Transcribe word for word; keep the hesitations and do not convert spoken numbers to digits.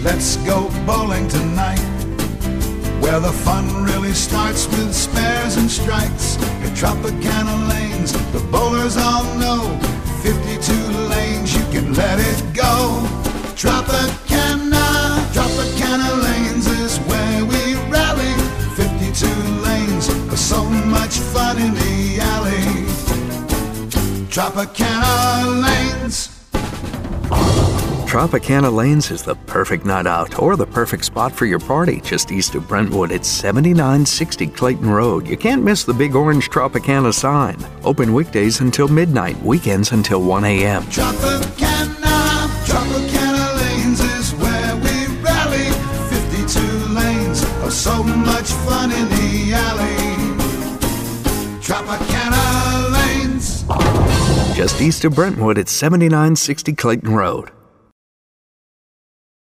Let's go bowling tonight, where the fun really starts with spares and strikes. At Tropicana Lanes, the bowlers all know, fifty-two lanes, you can let it go. Tropicana, Tropicana Lanes is where we rally. fifty-two lanes, so much fun in the alley. Tropicana Lanes. Tropicana Lanes is the perfect night out or the perfect spot for your party just east of Brentwood at seventy-nine sixty Clayton Road. You can't miss the big orange Tropicana sign. Open weekdays until midnight, weekends until one a.m. Tropicana, Tropicana Lanes is where we rally. fifty-two lanes, oh, so much fun in the alley. Tropicana Lanes. Just east of Brentwood at seventy-nine sixty Clayton Road.